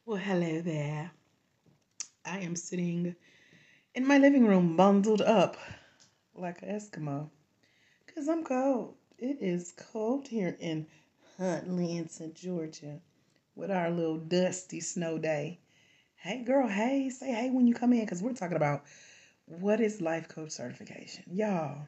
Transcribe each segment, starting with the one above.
Well, hello there. I am sitting in my living room bundled up like an Eskimo because I'm cold. It is cold here in Huntlands, Georgia with our little dusty snow day. Hey, girl, hey, say hey when you come in because we're talking about what is life coach certification. Y'all,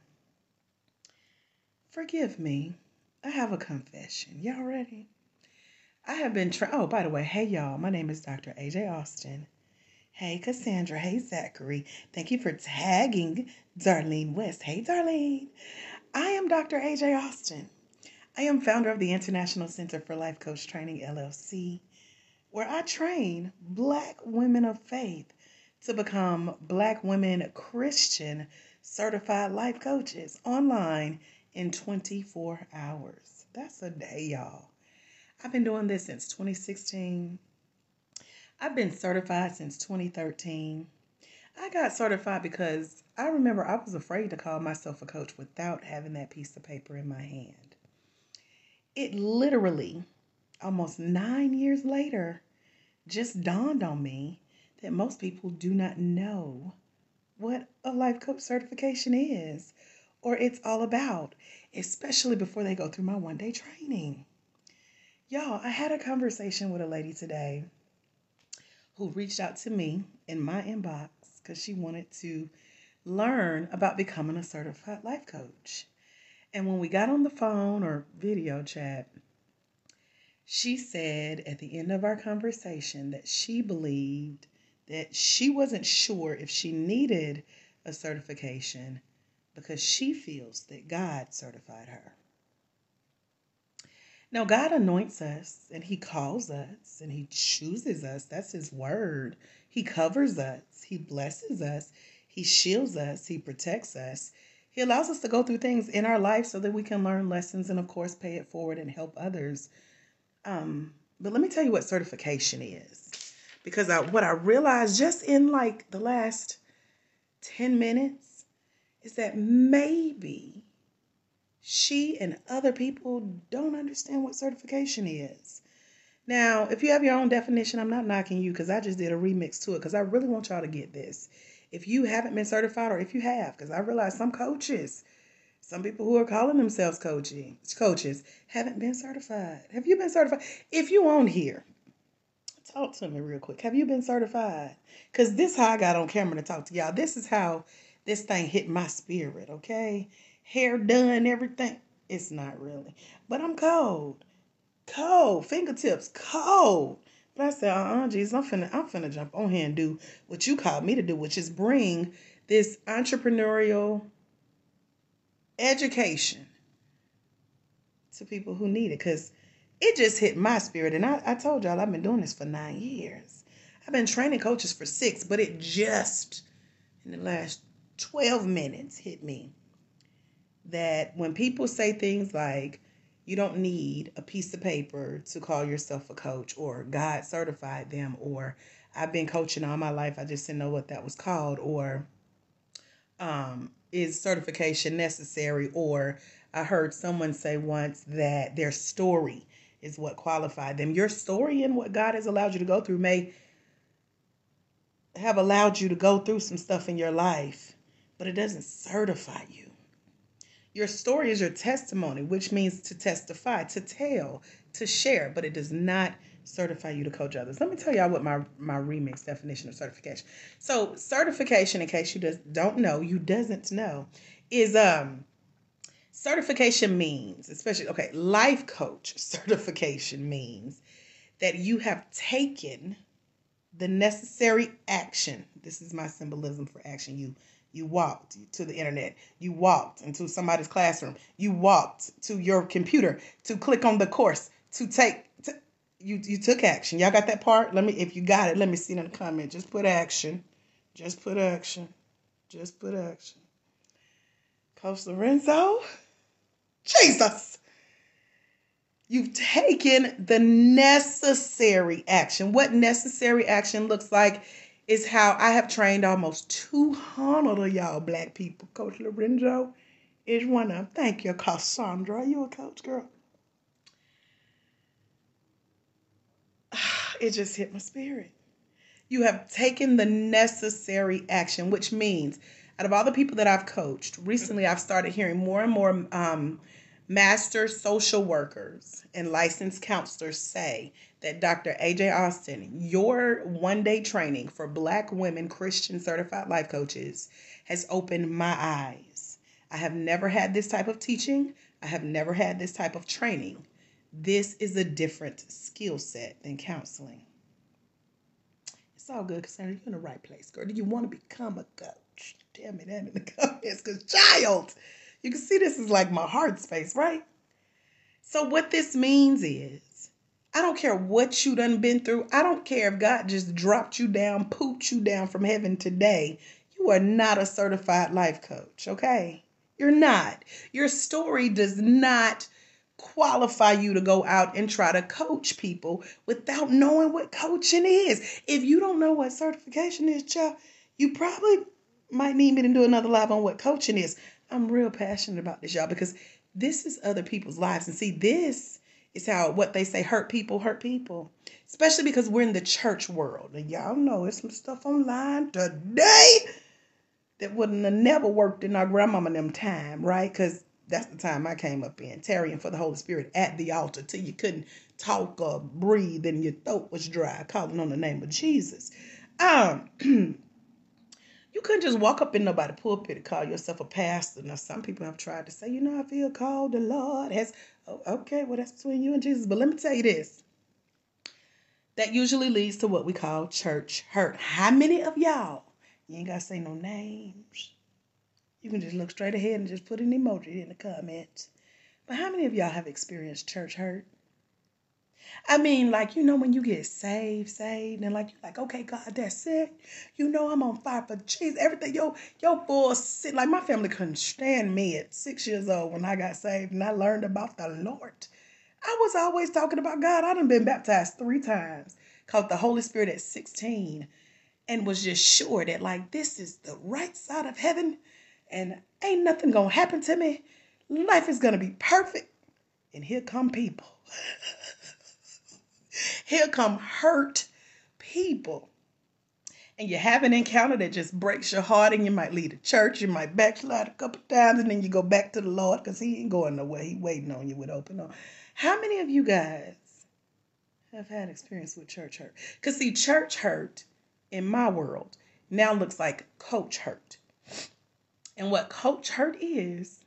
forgive me. I have a confession. Y'all ready? I have been trying. Oh, by the way, hey, y'all, my name is Dr. AJ Austin. Hey, Cassandra. Hey, Zachary. Thank you for tagging Darlene West. Hey, Darlene. I am Dr. AJ Austin. I am founder of the International Center for Life Coach Training, LLC, where I train Black women of faith to become Black women Christian certified life coaches online in 24 hours. That's a day, y'all. I've been doing this since 2016. I've been certified since 2013. I got certified because I remember I was afraid to call myself a coach without having that piece of paper in my hand. It literally, almost 9 years later, just dawned on me that most people do not know what a life coach certification is or it's all about, especially before they go through my 1 day training. Y'all, I had a conversation with a lady today who reached out to me in my inbox because she wanted to learn about becoming a certified life coach. And when we got on the phone or video chat, she said at the end of our conversation that she believed that she wasn't sure if she needed a certification because she feels that God certified her. Now, God anoints us and He calls us and He chooses us. That's His word. He covers us, He blesses us, He shields us, He protects us. He allows us to go through things in our life so that we can learn lessons and, of course, pay it forward and help others. But let me tell you what certification is. Because what I realized just in like the last 10 minutes is that maybe she and other people don't understand what certification is. Now, if you have your own definition, I'm not knocking you because I just did a remix to it because I really want y'all to get this. If you haven't been certified or if you have, because I realize some coaches, some people who are calling themselves coaches, haven't been certified. Have you been certified? If you on here, talk to me real quick. Have you been certified? Because this is how I got on camera to talk to y'all. This is how this thing hit my spirit, okay? Hair done, everything. It's not really. But I'm cold. Cold. Fingertips cold. But I said, Jesus, I'm finna jump on here and do what you called me to do, which is bring this entrepreneurial education to people who need it. Because it just hit my spirit. And I told y'all I've been doing this for 9 years. I've been training coaches for 6, but it just in the last 12 minutes hit me that when people say things like, you don't need a piece of paper to call yourself a coach, or God certified them, or I've been coaching all my life, I just didn't know what that was called, or is certification necessary, or I heard someone say once that their story is what qualified them. Your story and what God has allowed you to go through may have allowed you to go through some stuff in your life, but it doesn't certify you. Your story is your testimony, which means to testify, to tell, to share, but it does not certify you to coach others. Let me tell y'all what my remix definition of certification. So certification, in case you just don't know, you doesn't know, is certification means, especially life coach certification means that you have taken the necessary action. This is my symbolism for action. You walked to the internet. You walked into somebody's classroom. You walked to your computer to click on the course to take. You took action. Y'all got that part? If you got it, let me see it in the comment. Just put action. Just put action. Just put action. Coach Lorenzo, Jesus. You've taken the necessary action. What necessary action looks like is how I have trained almost 200 of y'all Black people. Coach Lorenzo is one of them. Thank you, Cassandra. You a coach, girl? It just hit my spirit. You have taken the necessary action, which means out of all the people that I've coached, recently I've started hearing more and more master social workers and licensed counselors say that Dr. AJ Austin, your 1 day training for Black women Christian certified life coaches has opened my eyes. I have never had this type of teaching. I have never had this type of training. This is a different skill set than counseling. It's all good, Cassandra. You're in the right place, girl. Do you want to become a coach? Tell me that in the comments, because child, you can see this is like my heart space, right? So what this means is, I don't care what you done been through. I don't care if God just dropped you down, pooped you down from heaven today. You are not a certified life coach, okay? You're not. Your story does not qualify you to go out and try to coach people without knowing what coaching is. If you don't know what certification is, child, you probably might need me to do another live on what coaching is. I'm real passionate about this, y'all, because this is other people's lives. And see, this is how what they say hurt people, especially because we're in the church world. And y'all know there's some stuff online today that wouldn't have never worked in our grandmama them time, right? Because that's the time I came up in, tarrying for the Holy Spirit at the altar till you couldn't talk or breathe and your throat was dry, calling on the name of Jesus. You couldn't just walk up in nobody's pulpit and call yourself a pastor. Now, some people have tried to say, I feel called. The Lord has. Oh, okay, well, that's between you and Jesus. But let me tell you this. That usually leads to what we call church hurt. How many of y'all, you ain't got to say no names. You can just look straight ahead and just put an emoji in the comments. But how many of y'all have experienced church hurt? I mean, like, when you get saved, and like, you're like, okay, God, that's it. I'm on fire for Jesus. Everything, your bullshit. Like, my family couldn't stand me at 6 years old when I got saved and I learned about the Lord. I was always talking about God. I done been baptized 3 times, caught the Holy Spirit at 16, and was just sure that, like, this is the right side of heaven and ain't nothing gonna happen to me. Life is gonna be perfect. And here come people. Here come hurt people. And you have an encounter that just breaks your heart, and you might leave the church, you might backslide a couple times, and then you go back to the Lord because he ain't going nowhere. He waiting on you with open arms. How many of you guys have had experience with church hurt? Because see, church hurt in my world now looks like coach hurt. And what coach hurt is,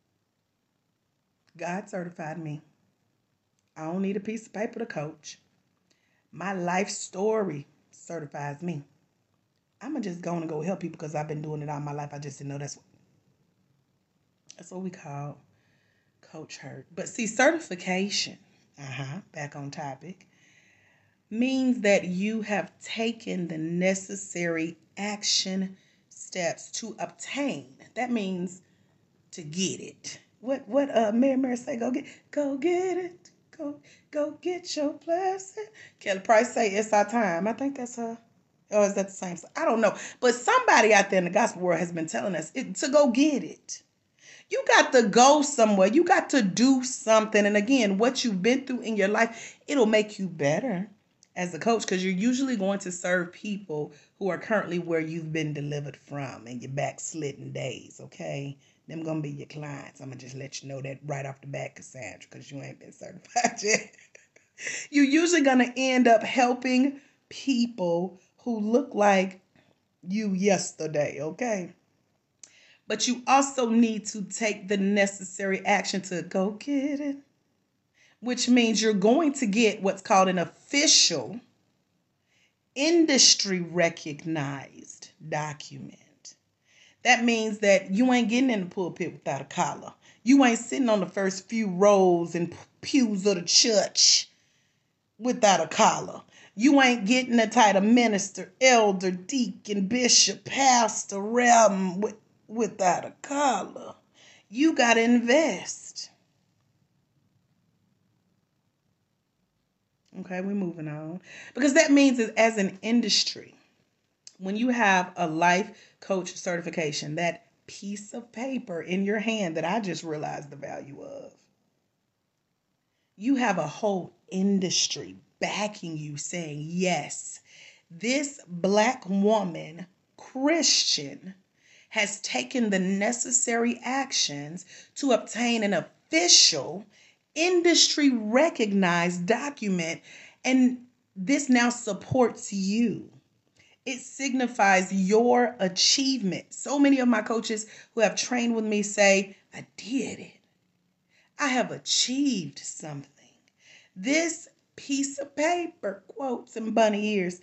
God certified me. I don't need a piece of paper to coach. My life story certifies me. I'm going to just go help people because I've been doing it all my life. I just didn't know that's what we call coach hurt. But see, certification, back on topic, means that you have taken the necessary action steps to obtain. That means to get it. What Mary say? Go get it. Go get your blessing. Kelly Price say it's our time. I think that's her. Or is that the same? I don't know. But somebody out there in the gospel world has been telling us to go get it. You got to go somewhere. You got to do something. And again, what you've been through in your life, it'll make you better as a coach, because you're usually going to serve people who are currently where you've been delivered from in your backslidden days, okay? Them going to be your clients. I'm going to just let you know that right off the bat, Cassandra, because you ain't been certified yet. You're usually going to end up helping people who look like you yesterday, okay? But you also need to take the necessary action to go get it, which means you're going to get what's called an official, industry recognized document. That means that you ain't getting in the pulpit without a collar. You ain't sitting on the first few rows and pews of the church without a collar. You ain't getting the title minister, elder, deacon, bishop, pastor, reverend without a collar. You got to invest. Okay, we're moving on. Because that means that as an industry, when you have a life coach certification, that piece of paper in your hand that I just realized the value of, you have a whole industry backing you, saying, yes, this Black woman, Christian, has taken the necessary actions to obtain an official, industry recognized document, and this now supports you. It signifies your achievement. So many of my coaches who have trained with me say, I did it. I have achieved something. This piece of paper, quotes and bunny ears,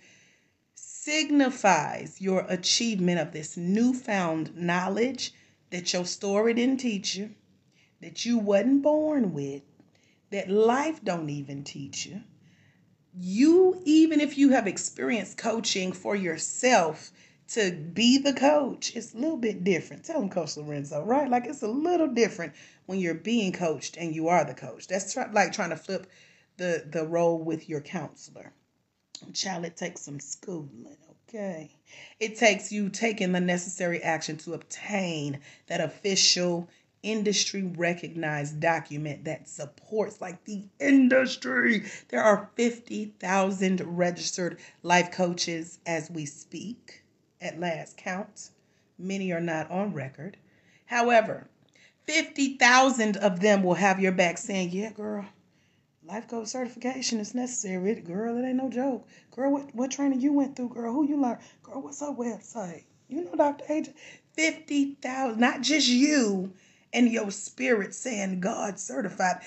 signifies your achievement of this newfound knowledge that your story didn't teach you, that you wasn't born with, that life don't even teach you. You, even if you have experienced coaching for yourself, to be the coach, it's a little bit different. Tell him, Coach Lorenzo, right? Like, it's a little different when you're being coached and you are the coach. That's like trying to flip the role with your counselor. Child, it takes some schooling, okay? It takes you taking the necessary action to obtain that official, industry recognized document that supports, like, the industry. There are 50,000 registered life coaches as we speak at last count. Many are not on record. However, 50,000 of them will have your back saying, yeah, girl, life coach certification is necessary. Girl, it ain't no joke. Girl, what training you went through, girl? Who you learned? Girl, what's her website? You know, Dr. AJ, 50,000, not just you and your spirit saying God certified.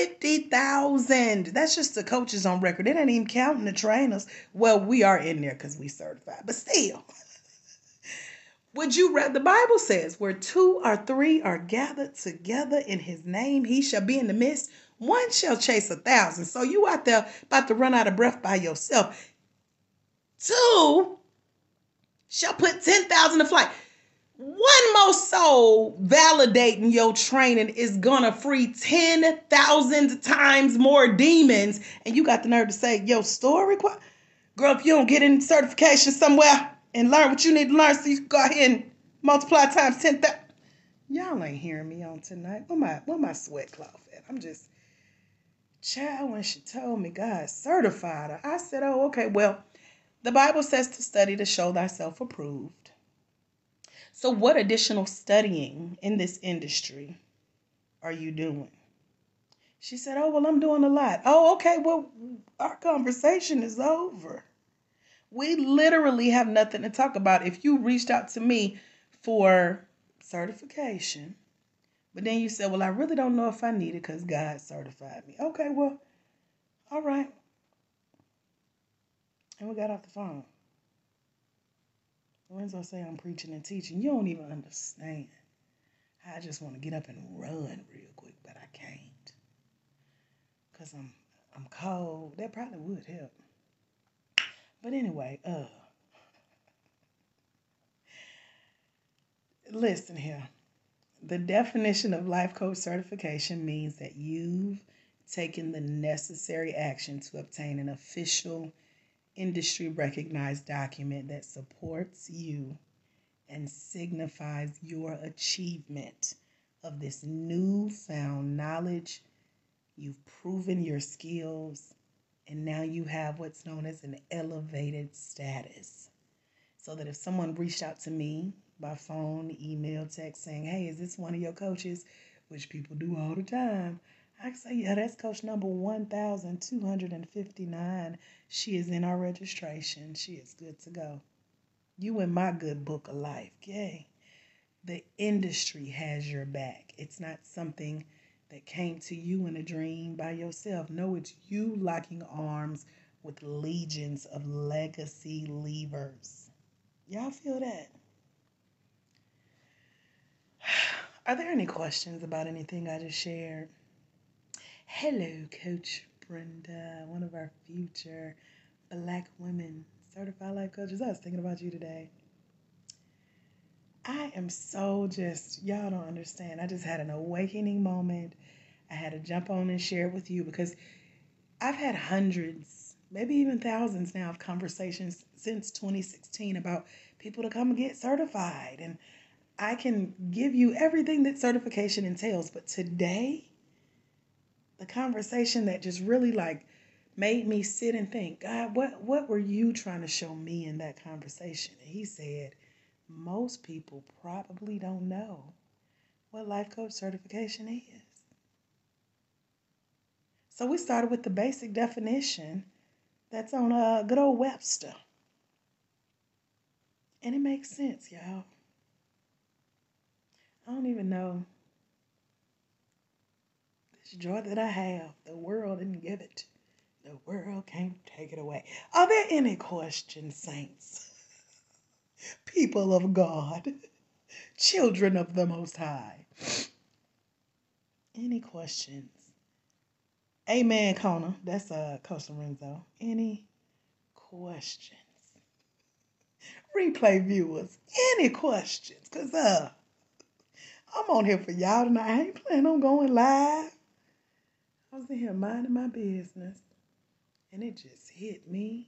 50,000. That's just the coaches on record. It ain't even counting the trainers. Well, we are in there because we certified, but still. Would you rather? The Bible says, where two or three are gathered together in his name, he shall be in the midst. One shall chase 1,000. So you out there about to run out of breath by yourself. Two shall put 10,000 to flight. One more soul validating your training is gonna free 10,000 times more demons. And you got the nerve to say your story? Girl, if you don't get any certification somewhere and learn what you need to learn so you can go ahead and multiply times 10,000. Y'all ain't hearing me on tonight. Where my sweat cloth at? I'm just, child, when she told me God certified her, I said, oh, okay, well, the Bible says to study to show thyself approved. So what additional studying in this industry are you doing? She said, oh, well, I'm doing a lot. Oh, okay, well, our conversation is over. We literally have nothing to talk about. If you reached out to me for certification, but then you said, well, I really don't know if I need it because God certified me. Okay, well, all right. And we got off the phone. Lorenzo say I'm preaching and teaching. You don't even understand. I just want to get up and run real quick, but I can't. Because I'm cold. That probably would help. But anyway, listen here. The definition of life coach certification means that you've taken the necessary action to obtain an official, industry recognized document that supports you and signifies your achievement of this newfound knowledge. You've proven your skills, and now you have what's known as an elevated status. So that if someone reached out to me by phone, email, text saying, hey, is this one of your coaches? Which people do all the time. I can say, yeah, that's coach number 1,259. She is in our registration. She is good to go. You in my good book of life. Yay. The industry has your back. It's not something that came to you in a dream by yourself. No, it's you locking arms with legions of legacy leavers. Y'all feel that? Are there any questions about anything I just shared? Hello, Coach Brenda, one of our future Black women certified life coaches. I was thinking about you today. I am so just, y'all don't understand. I just had an awakening moment. I had to jump on and share it with you because I've had hundreds, maybe even thousands now of conversations since 2016 about people to come and get certified. And I can give you everything that certification entails. But today, the conversation that just really like made me sit and think, God, what were you trying to show me in that conversation? And he said, most people probably don't know what life coach certification is. So we started with the basic definition that's on good old Webster. And it makes sense, y'all. I don't even know this joy that I have. The world didn't give it. The world can't take it away. Are there any questions, saints? People of God, children of the Most High. Any questions? Amen, Kona. That's Coach Lorenzo. Any questions? Replay viewers, any questions? Because I'm on here for y'all tonight. I ain't planning on going live. I was in here minding my business. And it just hit me.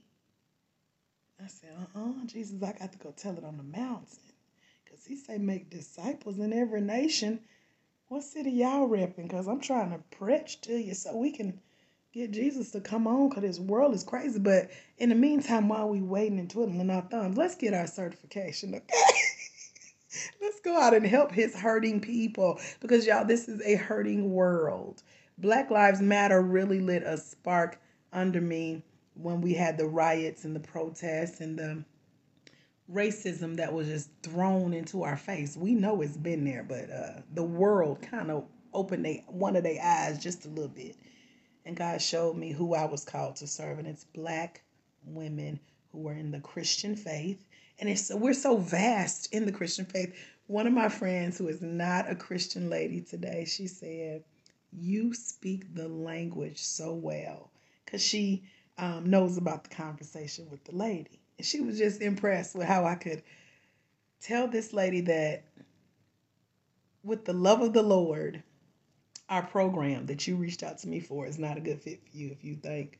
I said, Jesus, I got to go tell it on the mountain. Because he say make disciples in every nation. What city y'all repping? Because I'm trying to preach to you so we can get Jesus to come on, because this world is crazy. But in the meantime, while we waiting and twiddling our thumbs, let's get our certification, okay? Let's go out and help his hurting people, because y'all, this is a hurting world. Black Lives Matter really lit a spark under me when we had the riots and the protests and the racism that was just thrown into our face. We know it's been there, but the world kind of opened one of their eyes just a little bit. And God showed me who I was called to serve, and it's Black women who are in the Christian faith. And we're so vast in the Christian faith. One of my friends who is not a Christian lady today, she said, you speak the language so well, because she knows about the conversation with the lady. And she was just impressed with how I could tell this lady that with the love of the Lord, our program that you reached out to me for is not a good fit for you if you think,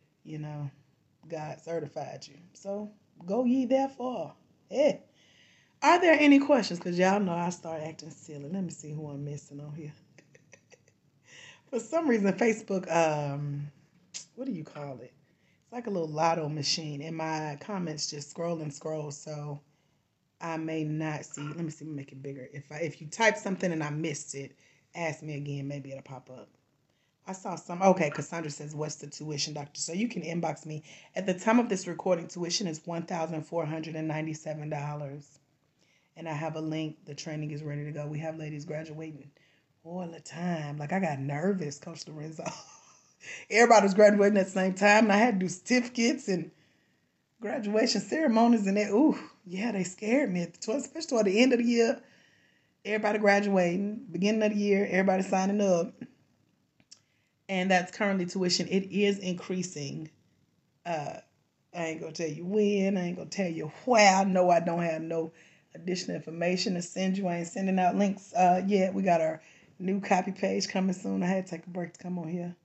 God certified you. So go ye therefore. Yeah. Are there any questions? Because y'all know I start acting silly. Let me see who I'm missing on here. For some reason, Facebook, what do you call it? It's like a little lotto machine. And my comments just scroll and scroll. So I may not see. Let me see. Make it bigger. If you type something and I missed it, ask me again. Maybe it'll pop up. I saw some. Okay, Cassandra says, what's the tuition, doctor? So you can inbox me. At the time of this recording, tuition is $1,497. And I have a link. The training is ready to go. We have ladies graduating all the time. Like, I got nervous, Coach Lorenzo. Everybody's graduating at the same time. And I had to do certificates and graduation ceremonies. And ooh, yeah, they scared me. Especially toward the end of the year. Everybody graduating. Beginning of the year, everybody signing up. And that's currently tuition. It is increasing. I ain't going to tell you when. I ain't going to tell you where. I know I don't have no additional information to send you. I ain't sending out links yet. We got our new copy page coming soon. I had to take a break to come on here.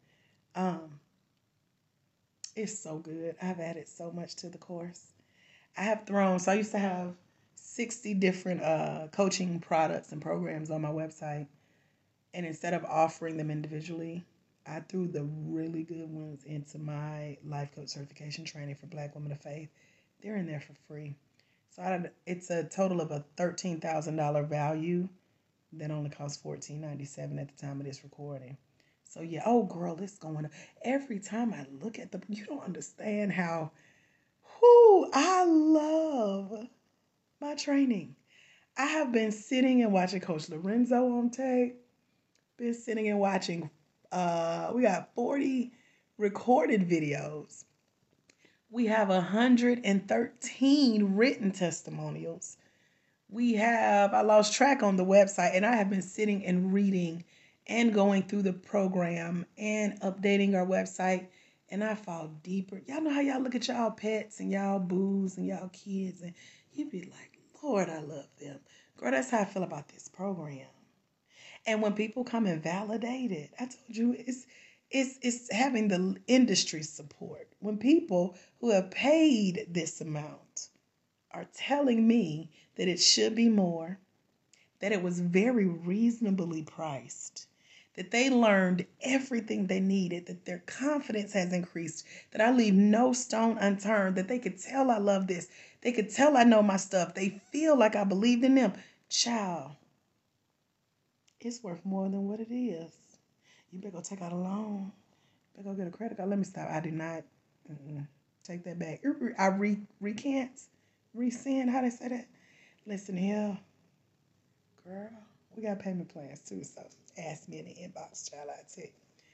It's so good. I've added so much to the course. I used to have 60 different coaching products and programs on my website. And instead of offering them individually, I threw the really good ones into my life coach certification training for Black women of faith. They're in there for free. So it's a total of a $13,000 value that only costs $14.97 at the time of this recording. So yeah, oh girl, it's going up. Every time I look at you don't understand how, I love my training. I have been sitting and watching Coach Lorenzo on tape. Been sitting and watching. We got 40 recorded videos. We have 113 written testimonials. I lost track on the website, and I have been sitting and reading and going through the program and updating our website, and I fall deeper. Y'all know how y'all look at y'all pets and y'all boos and y'all kids, and you be like, Lord, I love them. Girl, that's how I feel about this program. And when people come and validate it, I told you it's having the industry support. When people who have paid this amount are telling me that it should be more, that it was very reasonably priced, that they learned everything they needed, that their confidence has increased, that I leave no stone unturned, that they could tell I love this. They could tell I know my stuff. They feel like I believed in them. Child, it's worth more than what it is. You better go take out a loan. You better go get a credit card. Let me stop. I do not. Take that back. I recant, rescind, how they say that? Listen here, girl. We got payment plans too, so ask me in the inbox, child. I tell you.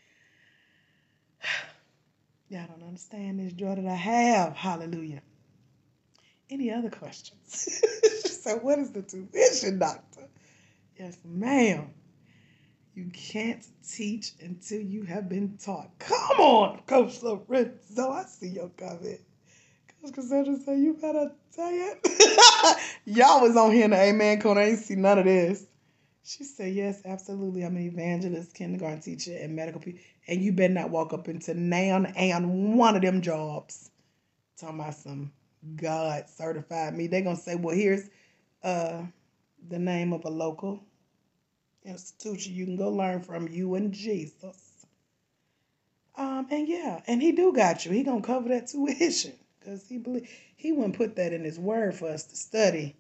Y'all don't understand this joy that I have. Hallelujah. Any other questions? So what is the tuition, doctor? Yes, ma'am. You can't teach until you have been taught. Come on, Coach Lorenzo. I see your comment. Coach Cassandra said, you better say it. Y'all was on here in the Amen corner. I ain't see none of this. She said, yes, absolutely. I'm an evangelist, kindergarten teacher, and medical people. And you better not walk up into and one of them jobs. Talking about some God certified me. They're going to say, well, here's the name of a local institution you can go learn from, you and Jesus. And yeah, and he do got you. He going to cover that tuition because he wouldn't put that in his word for us to study.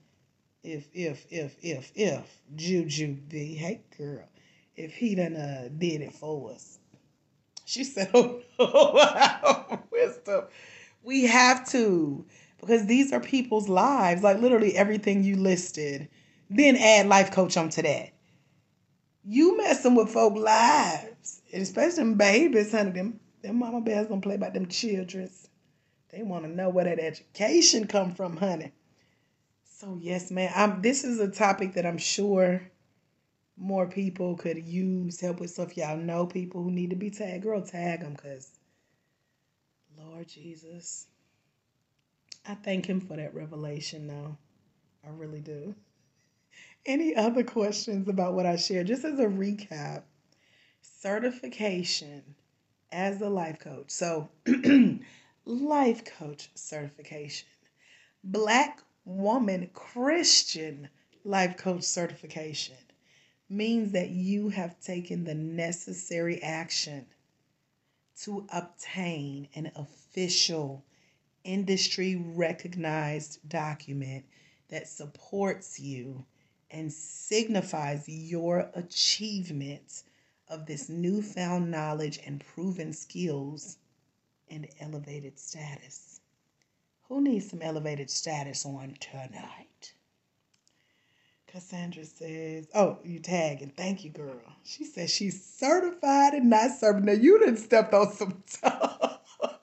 If Juju be, hey girl, if he done did it for us. She said, oh no, wisdom. We have to, because these are people's lives, like literally everything you listed. Then add life coach onto that. You messing with folk lives, and especially them babies, honey. Them mama bears gonna play about them childrens. They want to know where that education come from, honey. So yes, man. This is a topic that I'm sure more people could use help with. So if y'all know people who need to be tagged, girl, tag them, because Lord Jesus, I thank him for that revelation. Though I really do. Any other questions about what I shared? Just as a recap, certification as a life coach. So life coach certification, Black woman Christian life coach certification means that you have taken the necessary action to obtain an official industry recognized document that supports you and signifies your achievement of this newfound knowledge and proven skills and elevated status. Who needs some elevated status on tonight? Cassandra says, oh, you tagging. Thank you, girl. She says she's certified and not serving. Now, you done stepped on some toes.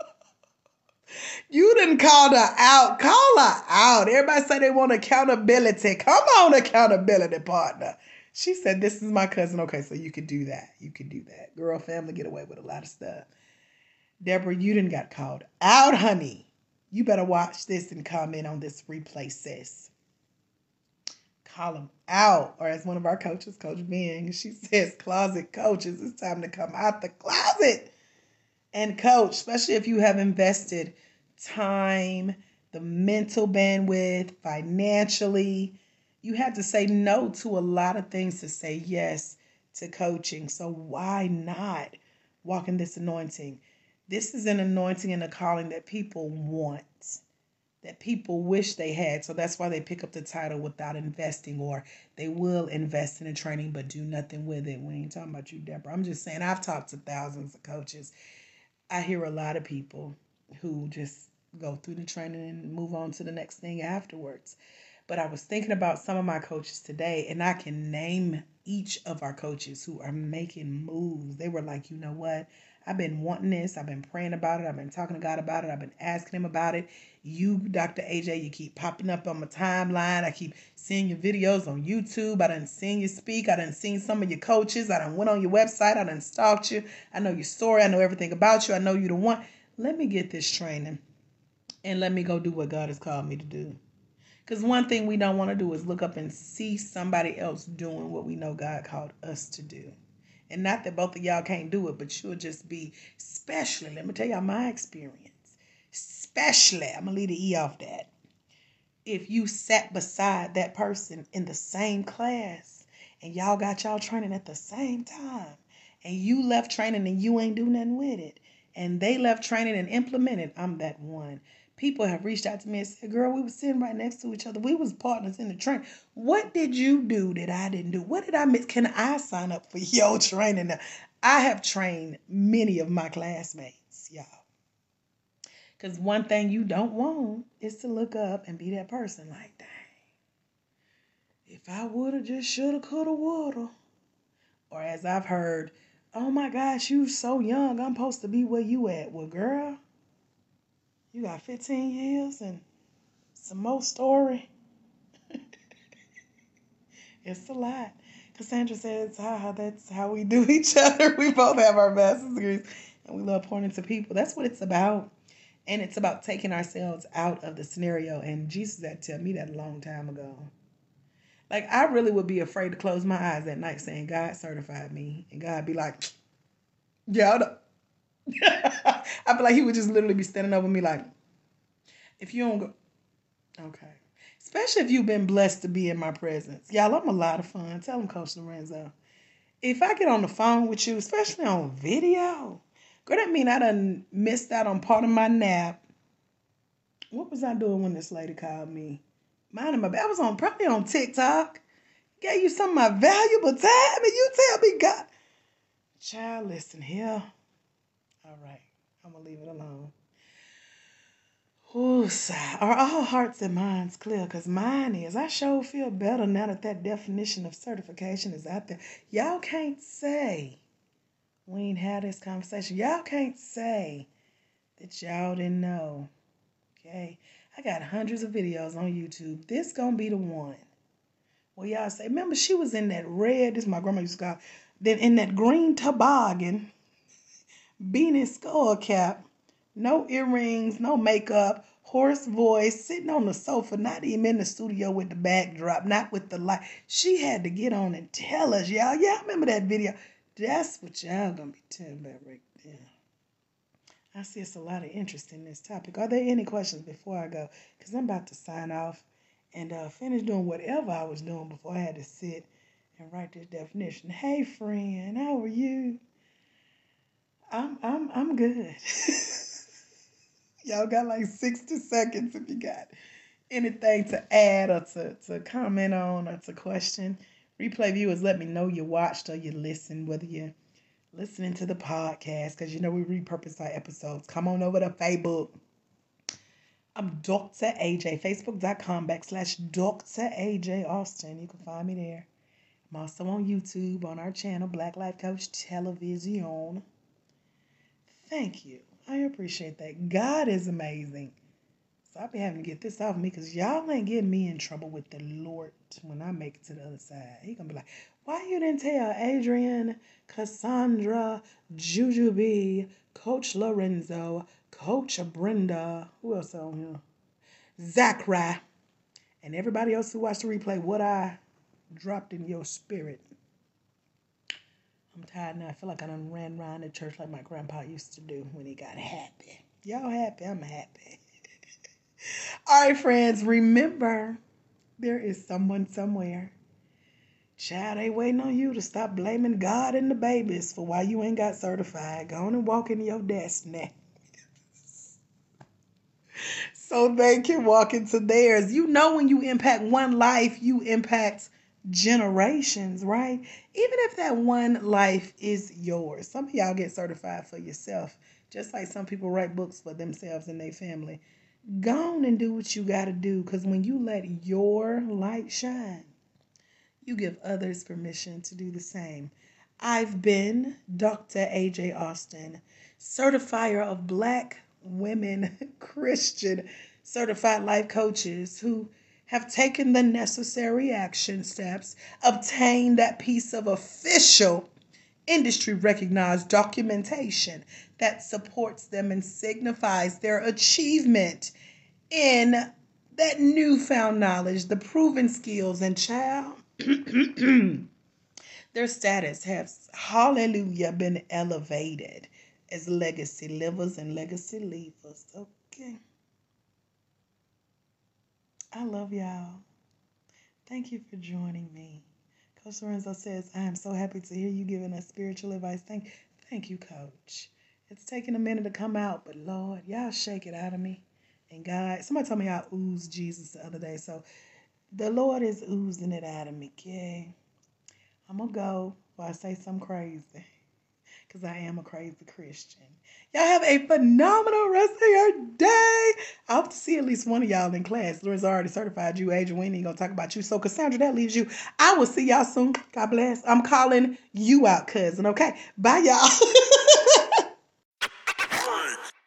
You done called her out. Call her out. Everybody say they want accountability. Come on, accountability partner. She said, this is my cousin. Okay, so you could do that. You could do that. Girl, family get away with a lot of stuff. Deborah, you done got called out, honey. You better watch this and comment on this replay, sis. Call them out. Or as one of our coaches, Coach Bing, she says, closet coaches, it's time to come out the closet and coach, especially if you have invested time, the mental bandwidth, financially. You have to say no to a lot of things to say yes to coaching. So why not walk in this anointing? This is an anointing and a calling that people want, that people wish they had. So that's why they pick up the title without investing, or they will invest in a training but do nothing with it. We ain't talking about you, Deborah. I'm just saying, I've talked to thousands of coaches. I hear a lot of people who just go through the training and move on to the next thing afterwards. But I was thinking about some of my coaches today, and I can name each of our coaches who are making moves. They were like, you know what? I've been wanting this. I've been praying about it. I've been talking to God about it. I've been asking him about it. You, Dr. AJ, you keep popping up on my timeline. I keep seeing your videos on YouTube. I done seen you speak. I done seen some of your coaches. I done went on your website. I done stalked you. I know your story. I know everything about you. I know you the one. Let me get this training and let me go do what God has called me to do. Because one thing we don't want to do is look up and see somebody else doing what we know God called us to do. And not that both of y'all can't do it, but you'll just be, especially, let me tell y'all my experience, especially, I'm going to leave the E off that. If you sat beside that person in the same class and y'all got y'all training at the same time and you left training and you ain't do nothing with it, and they left training and implemented, I'm that one. People have reached out to me and said, girl, we were sitting right next to each other. We was partners in the training. What did you do that I didn't do? What did I miss? Can I sign up for your training now? I have trained many of my classmates, y'all. Because one thing you don't want is to look up and be that person like, dang, if I would have just shoulda, coulda, woulda. Or as I've heard, oh my gosh, you so young. I'm supposed to be where you at. Well, girl, you got 15 years and some more story. It's a lot. Cassandra says, that's how we do each other. We both have our master's degrees and we love pouring into people. That's what it's about. And it's about taking ourselves out of the scenario. And Jesus had to tell me that a long time ago. Like, I really would be afraid to close my eyes at night saying, God certified me. And God be like, yeah, I'd be like, he would just literally be standing over me like, if you don't go, okay. Especially if you've been blessed to be in my presence. Y'all, I'm a lot of fun. Tell him, Coach Lorenzo. If I get on the phone with you, especially on video, girl, that mean I done missed out on part of my nap. What was I doing when this lady called me? Minding my I was probably on TikTok. Gave you some of my valuable time and you tell me God. Child, listen here. All right. I'm going to leave it alone. Ooh, sigh. Are all hearts and minds clear? Because mine is. I sure feel better now that definition of certification is out there. Y'all can't say we ain't had this conversation. Y'all can't say that y'all didn't know. Okay? I got hundreds of videos on YouTube. This gonna be the one. Well, y'all say, remember she was in that red, this is my grandma used to call, then in that green toboggan, beanie skull cap, no earrings, no makeup, hoarse voice, sitting on the sofa, not even in the studio with the backdrop, not with the light. She had to get on and tell us, y'all. Y'all remember that video? That's what y'all gonna be telling about right there. I see it's a lot of interest in this topic. Are there any questions before I go? Because I'm about to sign off and finish doing whatever I was doing before I had to sit and write this definition. Hey, friend, how are you? I'm good. Y'all got like 60 seconds if you got anything to add or to comment on or to question. Replay viewers, let me know you watched or you listened, whether you're listening to the podcast, because you know we repurpose our episodes. Come on over to Facebook. I'm Dr. AJ, facebook.com/Dr. AJ Austin. You can find me there. I'm also on YouTube on our channel, Black Life Coach Television. Thank you. I appreciate that. God is amazing. So I'll be having to get this off me because y'all ain't getting me in trouble with the Lord when I make it to the other side. He gonna be like, why you didn't tell Adrian, Cassandra, Jujubee, Coach Lorenzo, Coach Brenda, who else on here? Zachary, and everybody else who watched the replay, what I dropped in your spirit. I'm tired now. I feel like I done ran around the church like my grandpa used to do when he got happy. Y'all happy? I'm happy. All right, friends, remember, there is someone somewhere. Child, they waiting on you to stop blaming God and the babies for why you ain't got certified. Go on and walk into your destiny so they can walk into theirs. You know, when you impact one life, you impact generations, right? Even if that one life is yours. Some of y'all get certified for yourself, just like some people write books for themselves and their family. Go on and do what you got to do, because when you let your light shine, you give others permission to do the same. I've been Dr. AJ Austin, certifier of Black women Christian certified life coaches who have taken the necessary action steps, obtained that piece of official industry recognized documentation that supports them and signifies their achievement in that newfound knowledge, the proven skills, and child, their status has, hallelujah, been elevated as legacy livers and legacy leavers. Okay. I love y'all. Thank you for joining me. Coach Lorenzo says, I am so happy to hear you giving us spiritual advice. Thank you, Coach. It's taking a minute to come out, but Lord, y'all shake it out of me. And God, somebody told me I oozed Jesus the other day. So the Lord is oozing it out of me, okay? I'm going to go while I say something crazy. Because I am a crazy Christian. Y'all have a phenomenal rest of your day. I hope to see at least one of y'all in class. Lorenzo already certified you, Adrian. We ain't going to talk about you. So, Cassandra, that leaves you. I will see y'all soon. God bless. I'm calling you out, cousin, okay? Bye, y'all.